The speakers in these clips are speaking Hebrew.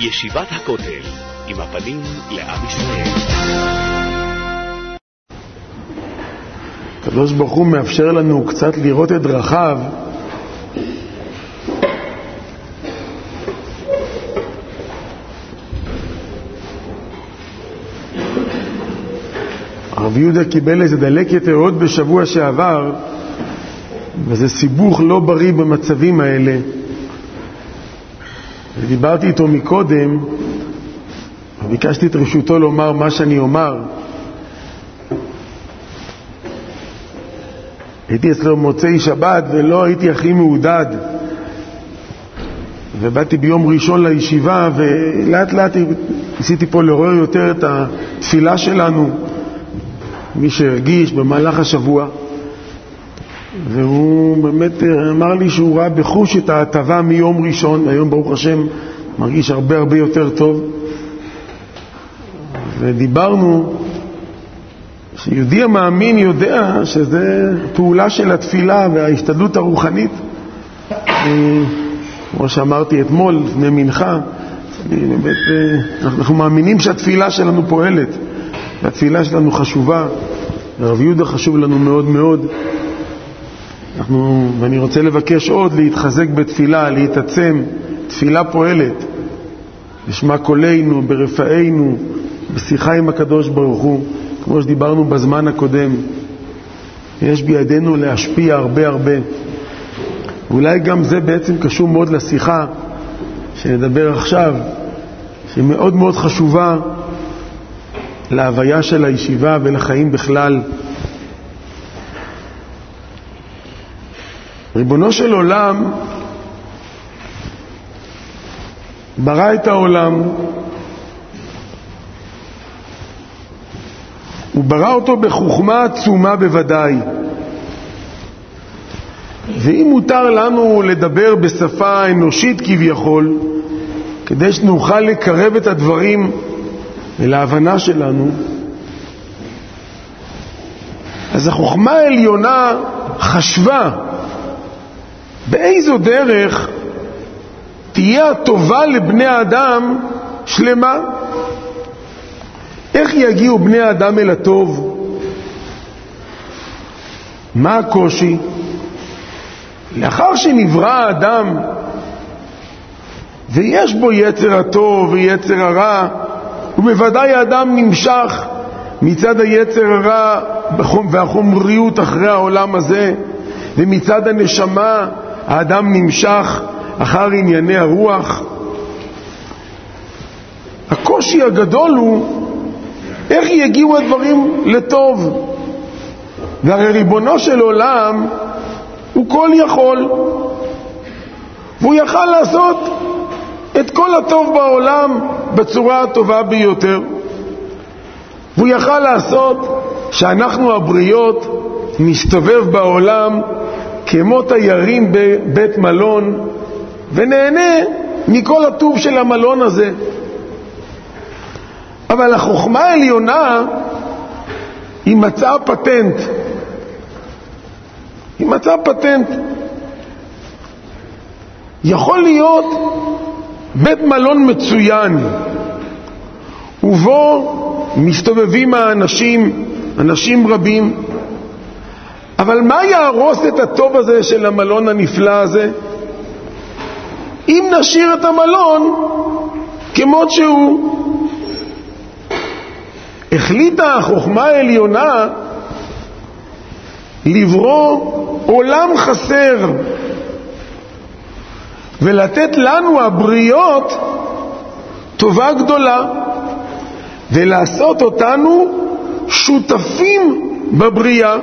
ישיבת הכותל, עם הפנים לעם ישראל. הקדוש ברוך הוא מאפשר לנו קצת לראות את דרכיו, הרב יהודה קיבל איזה דלקת ריאות בשבוע שעבר, וזה סיבוך לא בריא במצבים האלה. ודיברתי איתו מקודם, וביקשתי את רשותו לומר מה שאני אומר. הייתי אצלו מוצאי שבת ולא הייתי הכי מעודד, ובאתי ביום ראשון לישיבה, ולאט לאט ניסיתי פה לעורר יותר את התפילה שלנו, מי שהרגיש במהלך השבוע. והוא באמת אמר לי שהוא ראה בחוש את ההטבה מיום ראשון. היום ברוך השם מרגיש הרבה הרבה יותר טוב, ודיברנו שיהודי המאמין יודע שזה פעולה של התפילה וההשתדלות הרוחנית. כמו שאמרתי אתמול לפני מנחה, באמת, אנחנו מאמינים שהתפילה שלנו פועלת, והתפילה שלנו חשובה, והרב יהודה חשוב לנו מאוד מאוד. ואני רוצה לבקש עוד להתחזק בתפילה, להתעצם. תפילה פועלת, לשמה קולנו, ברפאנו, בשיחה עם הקדוש ברוך הוא, כמו שדיברנו בזמן הקודם. יש בידינו להשפיע הרבה הרבה. אולי גם זה בעצם קשור מאוד לשיחה שנדבר עכשיו, שהיא מאוד מאוד חשובה להוויה של הישיבה ולחיים בכלל. ריבונו של עולם ברא את העולם, הוא ברא אותו בחוכמה עצומה בוודאי. ואם מותר לנו לדבר בשפה אנושית כביכול, כדי שנוכל לקרב את הדברים להבנה שלנו, אז החוכמה העליונה חשבה באיזו דרך תהיה הטובה לבני האדם שלמה. איך יגיעו בני האדם אל הטוב? מה הקושי? לאחר שנברא האדם ויש בו יצר הטוב ויצר הרע, ובוודאי האדם נמשך מצד היצר הרע והחומריות אחרי העולם הזה, ומצד הנשמה האדם נמשך אחר ענייני הרוח. הקושי הגדול הוא איך יגיעו הדברים לטוב. והרי ריבונו של עולם הוא כל יכול, והוא יכל לעשות את כל הטוב בעולם בצורה הטובה ביותר. והוא יכל לעשות שאנחנו הבריות נסתובב בעולם כמו תיירים בבית מלון, ונהנה מכל הטוב של המלון הזה. אבל החוכמה העליונה היא מצאה פטנט. היא מצאה פטנט. יכול להיות בית מלון מצוין, ובו מסתובבים האנשים, אנשים רבים, אבל מה יהרוס את הטוב הזה של המלון הנפלא הזה? אם נשאיר את המלון כמות שהוא. החליטה החוכמה העליונה לברוא עולם חסר ולתת לנו הבריות טובה גדולה, ולעשות אותנו שותפים בבריאה.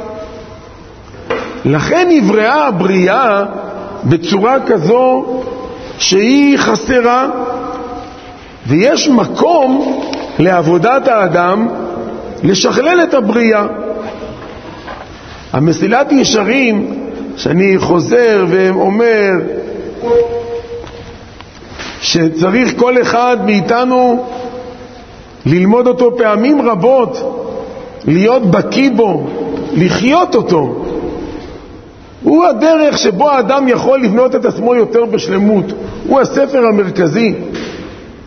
לכן נבראה הבריאה בצורה כזו שהיא חסרה, ויש מקום לעבודת האדם לשכלל את הבריאה. המסילת ישרים שאני חוזר ואומר שצריך כל אחד מאיתנו ללמוד אותו פעמים רבות, להיות בקיא בו, לחיות אותו. הוא הדרך שבו האדם יכול לבנות את עצמו יותר בשלמות. הוא הספר המרכזי.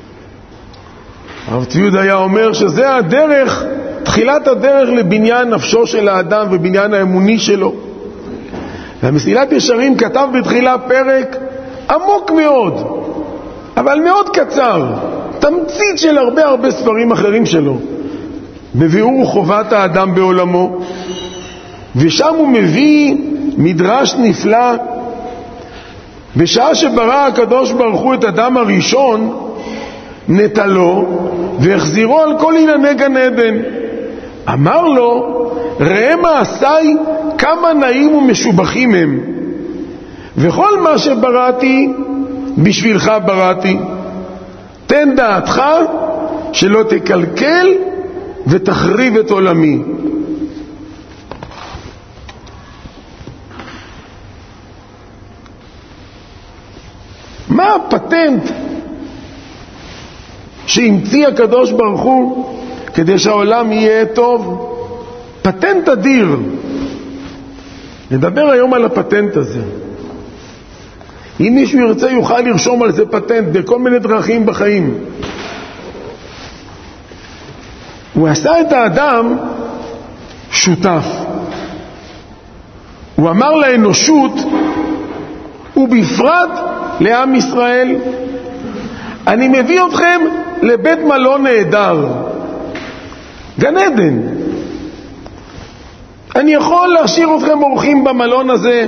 הרב צבי יהודה היה אומר שזה הדרך, תחילת הדרך לבניין נפשו של האדם ובניין האמוני שלו. והמסילת ישרים כתב בתחילה פרק עמוק מאוד, אבל מאוד קצר, תמצית של הרבה ספרים אחרים שלו, בביאור חובת האדם בעולמו. ושם הוא מביא מדרש נפלא. בשעה שברא הקדוש ברוך הוא את אדם הראשון, נטלו והחזירו על כל ענייני גן עדן. אמר לו, ראה מעשיי כמה נעים ומשובחים הם, וכל מה שבראתי בשבילך בראתי. תן דעתך שלא תקלקל ותחריב את עולמי. מה הפטנט שהמציא הקדוש ברוך הוא כדי שהעולם יהיה טוב? פטנט אדיר. נדבר היום על הפטנט הזה. אם מישהו ירצה יוכל לרשום על זה פטנט בכל מיני דרכים בחיים. הוא עשה את האדם שותף. הוא אמר לאנושות, ובפרט לעם ישראל, אני מביא אתכם לבית מלון נהדר, גן עדן. אני יכול להשאיר אתכם אורחים במלון הזה,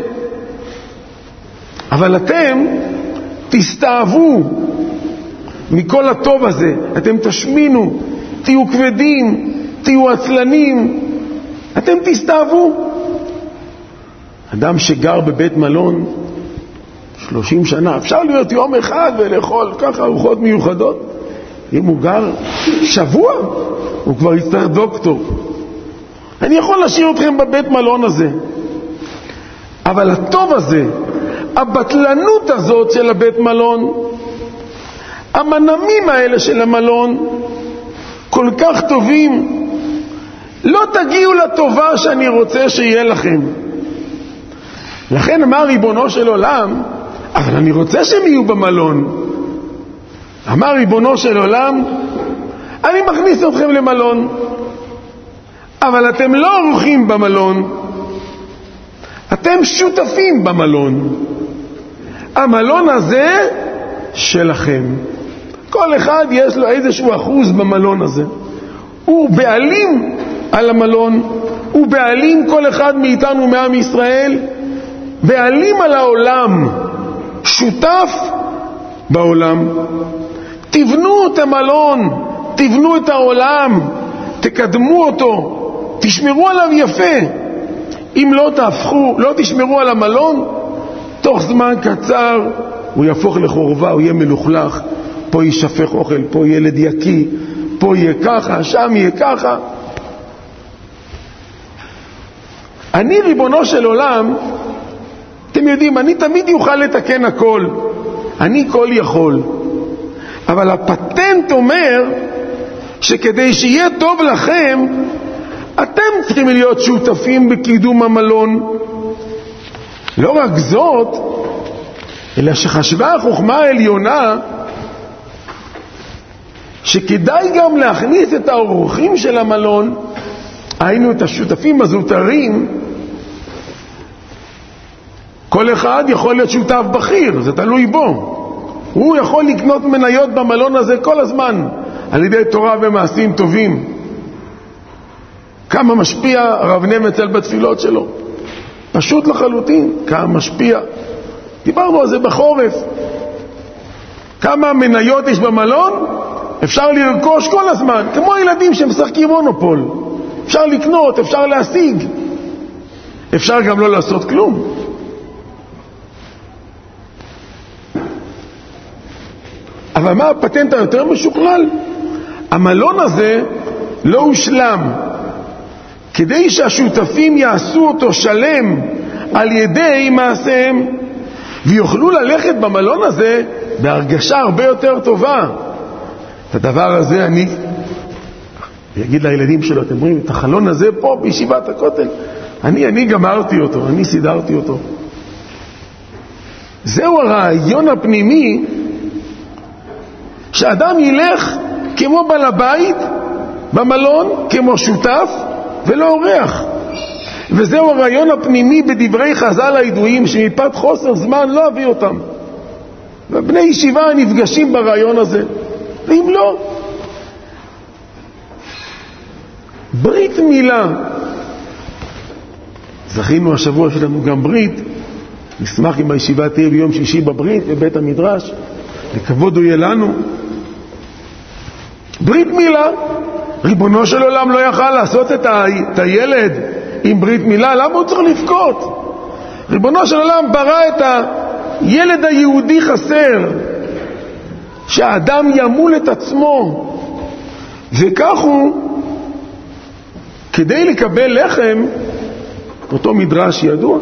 אבל אתם תסתאבו מכל הטוב הזה. אתם תשמינו, תהיו כבדים, תהיו עצלנים, אתם תסתאבו. אדם שגר בבית מלון 30 שנה, אפשר להיות יום אחד ולאכול ככה ארוחות מיוחדות. אם הוא גר שבוע, הוא כבר יצטרך דוקטור. אני יכול להשאיר אתכם בבית מלון הזה, אבל הטוב הזה, הבטלנות הזאת של הבית מלון, המנמים האלה של המלון, כל כך טובים, לא תגיעו לטובה שאני רוצה שיהיה לכם. לכן אמר ריבונו של עולם, אבל אני רוצה שהם יהיו במלון. אמר ריבונו של עולם, אני מכניס אתכם למלון, אבל אתם לא אורחים במלון, אתם שותפים במלון. המלון הזה שלכם. כל אחד יש לו איזשהו אחוז במלון הזה. הוא בעלים על המלון, הוא בעלים, כל אחד מאיתנו מעם ישראל, בעלים על העולם, שותף בעולם. תבנו את המלון, תבנו את העולם, תקדמו אותו, תשמרו עליו יפה. אם לא תשמרו על המלון, תוך זמן קצר הוא יהפוך לחורבה, הוא יהיה מלוכלך. פה יישפך אוכל, פה ילד יקי, פה יהיה ככה, שם יהיה ככה. אני ריבונו של עולם, אתם יודעים, אני תמיד יוכל לתקן הכל, אני כל יכול. אבל הפטנט אומר שכדי שיהיה טוב לכם, אתם צריכים להיות שותפים בקידום המלון. לא רק זאת, אלא שחשבה החוכמה העליונה שכדאי גם להכניס את האורחים של המלון, היינו את השותפים הזוטרים. כל אחד יכול להיות שותף בכיר, זה תלוי בו. הוא יכול לקנות מניות במלון הזה כל הזמן, על ידי תורה ומעשים טובים. כמה משפיע הרב נמצל בתפילות שלו, פשוט לחלוטין, כמה משפיע. דיברנו על זה בחורף. כמה מניות יש במלון, אפשר לרכוש כל הזמן, כמו ילדים שמשחקים מונופול. אפשר לקנות, אפשר להשיג, אפשר גם לא לעשות כלום. אבל מה הפטנט היותר משוכלל? המלון הזה לא הושלם. כדי שהשותפים יעשו אותו שלם על ידי מעשיהם, ויוכלו ללכת במלון הזה בהרגשה הרבה יותר טובה. את הדבר הזה אני אגיד לילדים שלו, אתם רואים את החלון הזה פה בישיבת הכותל, אני גמרתי אותו, אני סידרתי אותו. זהו הרעיון הפנימי, שאדם ילך כמו בעל הבית במלון, כמו שותף ולא אורח. וזהו הרעיון הפנימי בדברי חז"ל הידועים, שמפאת חוסר זמן לא אביא אותם. ובני ישיבה נפגשים ברעיון הזה, ואם לא, ברית מילה. זכינו השבוע שלנו גם ברית, נשמח אם הישיבה תהיה ביום שישי בברית בבית המדרש, לכבוד הוא יהיה לנו. ברית מילה, ריבונו של עולם לא יכל לעשות את הילד עם ברית מילה, למה הוא צריך לבכות? ריבונו של עולם ברא את הילד היהודי חסר, שהאדם ימול את עצמו, וכך הוא, כדי לקבל לחם, אותו מדרש ידוע,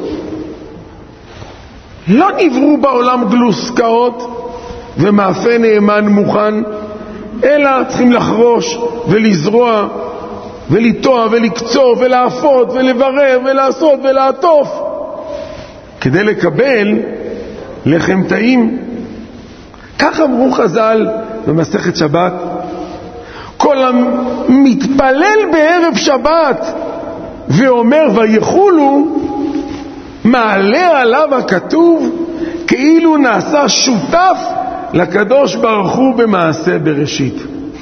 לא נבראו בעולם גלוסקאות ומאפה נאמן מוכן, אלא צריכים לחרוש ולזרוע ולטוע ולקצור ולאפות ולברר ולעשות ולעטוף כדי לקבל לחם טעים. כך אמרו חז"ל במסכת שבת. כל המתפלל בערב שבת ואומר ויחולו, מעלה עליו הכתוב כאילו נעשה שותף לקדוש ברוך הוא במעשה בראשית.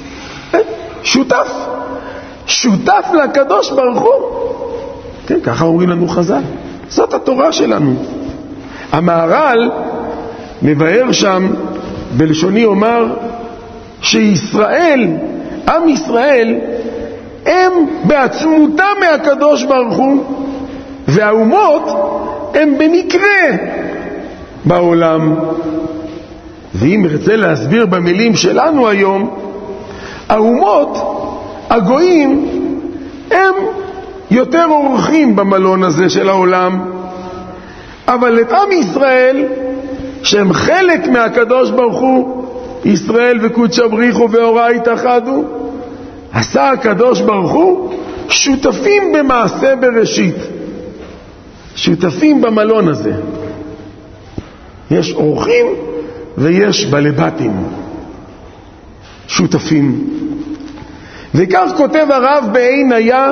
שותף לקדוש ברוך הוא. כן, ככה אומרים לנו חז"ל. זאת התורה שלנו. המהר"ל מבאר שם בלשוני אומר שישראל, עם ישראל, הם בעצמותם מהקדוש ברוך הוא, והאומות הם במקרה בעולם. ואם נרצה להסביר במילים שלנו היום, האומות, הגויים, הם יותר אורחים במלון הזה של העולם, אבל את עם ישראל, שהם חלק מהקדוש ברוך הוא, ישראל וקודשא בריחו ואורה יתאחדו, עשה הקדוש ברוך הוא שותפים במעשה בראשית, שותפים במלון הזה. יש אורחים ויש בלבטים, שותפים. וכך כותב הרב בעין היה,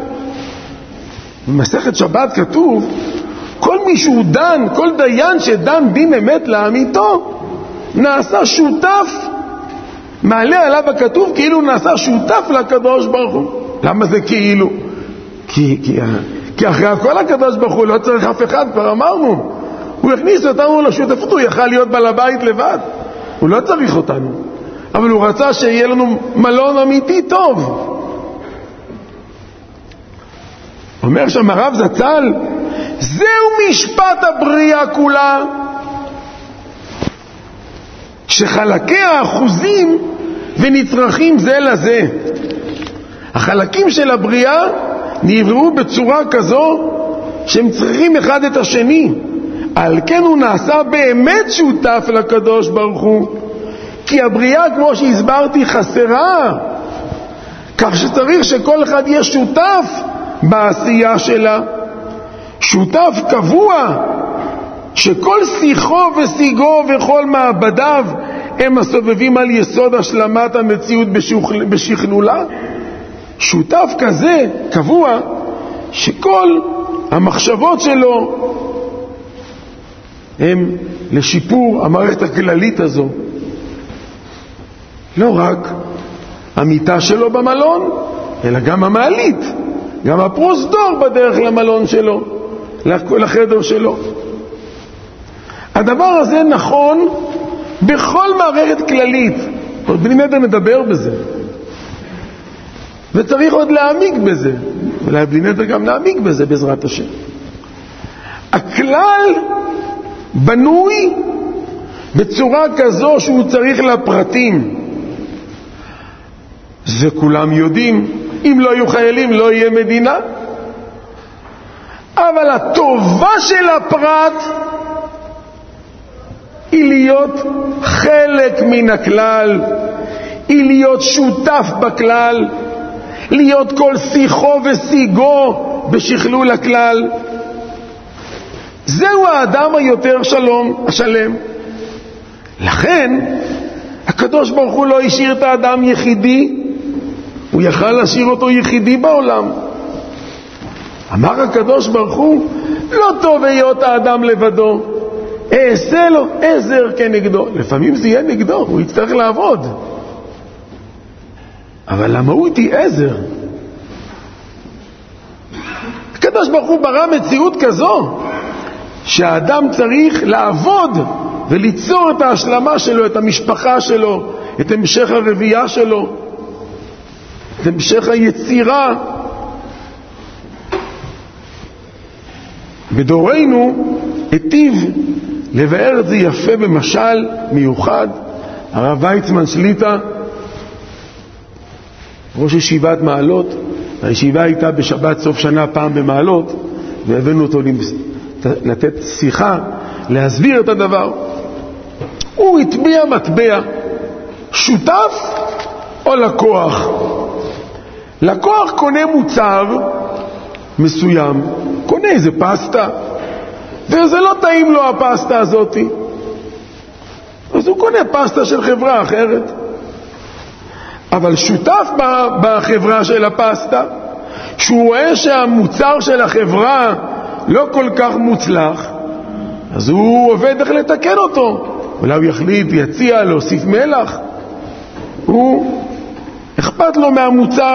במסכת שבת כתוב, כל מי שהוא דן, כל דיין שדן דין אמת לעמיתו, נעשה שותף, מעלה עליו הכתוב כאילו נעשה שותף לקדוש ברוך הוא. למה זה כאילו? כי אחרי הכל הקדוש ברוך הוא לא צריך אף אחד, כבר אמרנו, הוא הכניס אותנו לשותפות, הוא יכל להיות בעל הבית לבד, הוא לא צריך אותנו, אבל הוא רצה שיהיה לנו מלון אמיתי טוב. אומר שם הרב זצ"ל, זהו משפט הבריאה כולה, שחלקיה אחוזים ונצרכים זה לזה. החלקים של הבריאה נבראו בצורה כזו שהם צריכים אחד את השני. על כן הוא נעשה באמת שותף לקדוש ברוך הוא, כי הבריאה, כמו שהסברתי, חסרה, כך שצריך שכל אחד יהיה שותף בעשייה שלה, שותף קבוע, שכל שיחו ושיגו וכל מעבדיו הם הסובבים על יסוד השלמת המציאות בשכלולה. שותף כזה קבוע, שכל המחשבות שלו הם לשיפור המערכת הכללית הזו. לא רק המיטה שלו במלון, אלא גם המעלית, גם הפרוזדור בדרך למלון שלו, לחדר שלו. הדבר הזה נכון בכל מערכת כללית. עוד בני נדר מדבר בזה, וצריך עוד להעמיק בזה, אולי בני נדר גם להעמיק בזה בעזרת השם. הכלל בנוי בצורה כזו שהוא צריך לפרטים. זה כולם יודעים, אם לא יהיו חיילים לא יהיה מדינה. אבל הטובה של הפרט היא להיות חלק מן הכלל, היא להיות שותף בכלל, להיות כל שיחו ושיגו בשכלול הכלל. זהו האדם היותר השלם. לכן הקדוש ברוך הוא לא השאיר את האדם יחידי, הוא יכל להשאיר אותו יחידי בעולם. אמר הקדוש ברוך הוא, לא טוב היות האדם לבדו, אעשה לו עזר כנגדו. לפעמים זה יהיה נגדו, הוא יצטרך לעבוד, אבל המהות היא עזר. הקדוש ברוך הוא ברא מציאות כזו שהאדם צריך לעבוד וליצור את ההשלמה שלו, את המשפחה שלו, את המשך הרבייה שלו, את המשך היצירה. בדורנו היטיב לבאר את זה יפה במשל מיוחד הרב ויצמן שליטה, ראש ישיבת מעלות. הישיבה הייתה בשבת סוף שנה פעם במעלות, והבאנו אותו לתת שיחה, להסביר את הדבר. הוא הטביע מטבע, שותף או לקוח. לקוח קונה מוצר מסוים, קונה איזה פסטה, וזה לא טעים לו הפסטה הזאת, אז הוא קונה פסטה של חברה אחרת. אבל שותף בחברה של הפסטה, שהוא רואה שהמוצר של החברה לא כל כך מוצלח, אז הוא עובד איך לתקן אותו. אולי הוא יחליט, יציע, להוסיף מלח. הוא אכפת לו מהמוצר.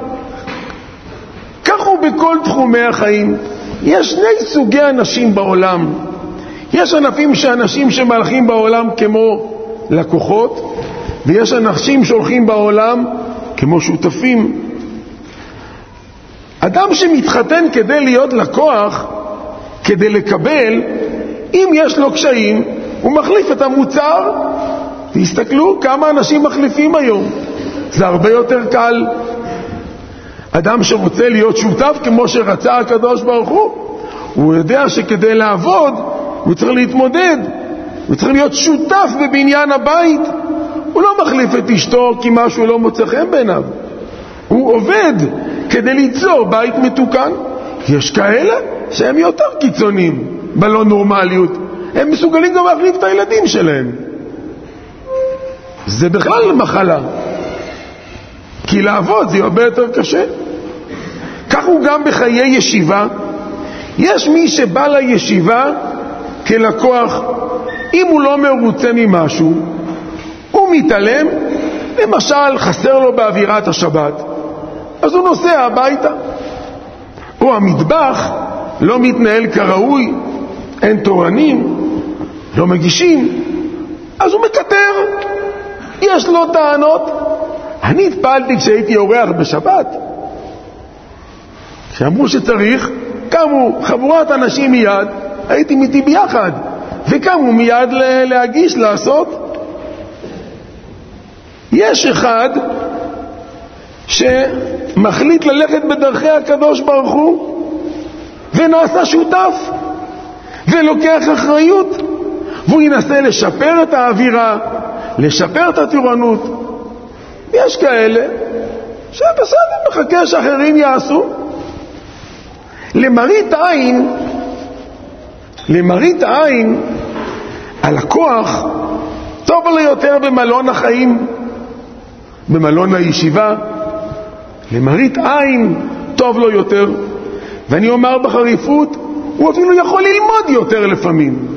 כך הוא בכל תחומי החיים. יש שני סוגי אנשים בעולם. יש אנשים שמלכים בעולם כמו לקוחות, ויש אנשים שהולכים בעולם כמו שותפים. אדם שמתחתן כדי להיות לקוח, כדי לקבל, אם יש לו קשיים, הוא מחליף את המוצר. תסתכלו כמה אנשים מחליפים היום. זה הרבה יותר קל. אדם שרוצה להיות שותף כמו שרצה הקדוש ברוך הוא יודע שכדי לעבוד הוא צריך להתמודד, הוא צריך להיות שותף בבניין הבית. הוא לא מחליף את אשתו כי משהו לא מוצא חן בעיניו, הוא עובד כדי ליצור בית מתוקן. יש כאלה שהם יותר קיצוניים בלא נורמליות, הם מסוגלים גם להחליף את הילדים שלהם. זה בכלל מחלה, כי לעבוד זה הרבה יותר קשה. כך הוא גם בחיי ישיבה. יש מי שבא לישיבה כלקוח. אם הוא לא מרוצה ממשהו, הוא מתעלם. למשל חסר לו באווירת השבת, אז הוא נוסע הביתה. או המטבח לא מתנהל כראוי, אין תורנים, לא מגישים, אז הוא מקטר. יש לו טענות. אני התפעלתי כשהייתי אורח בשבת, כשאמרו שצריך, קמו חבורת אנשים מיד, הייתי איתי ביחד, וקמו מיד להגיש, לעשות. יש אחד שמחליט ללכת בדרכי הקדוש ברוך הוא ונעשה שותף ולוקח אחריות, והוא ינסה לשפר את האווירה, לשפר את התורנות. יש כאלה שבסדר, מחכה שאחרים יעשו. למראית עין הלקוח טוב לו יותר במלון החיים, במלון הישיבה. למראית עין טוב לו יותר, ואני אומר בחריפות, הוא אפילו יכול ללמוד יותר לפעמים.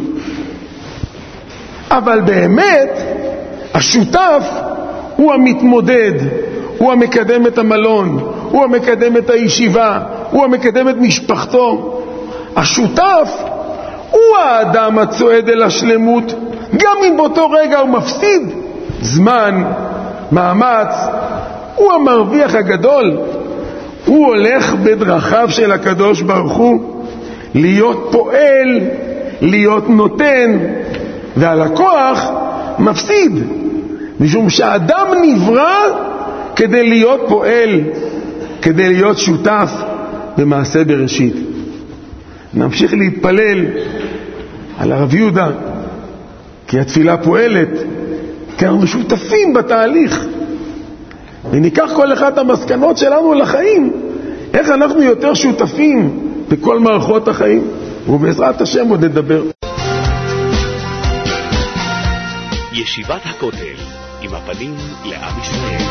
אבל באמת השותף הוא המתמודד, הוא המקדם את המלון, הוא המקדם את הישיבה, הוא המקדם את משפחתו. השותף הוא האדם הצועד אל השלמות, גם אם באותו רגע הוא מפסיד זמן, מאמץ. הוא המרוויח הגדול. הוא הולך בדרכיו של הקדוש ברוך הוא, להיות פועל, להיות נותן, והלקוח מפסיד, משום שהאדם נברא כדי להיות פועל, כדי להיות שותף במעשה בראשית. נמשיך להתפלל על הרב יהודה, כי התפילה פועלת, כי אנחנו שותפים בתהליך, וניקח כל אחד את המסקנות שלנו לחיים, איך אנחנו יותר שותפים בכל מערכות החיים, ובעזרת השם עוד נדבר. ישיבת הכותל, עם הפנים לעם ישראל.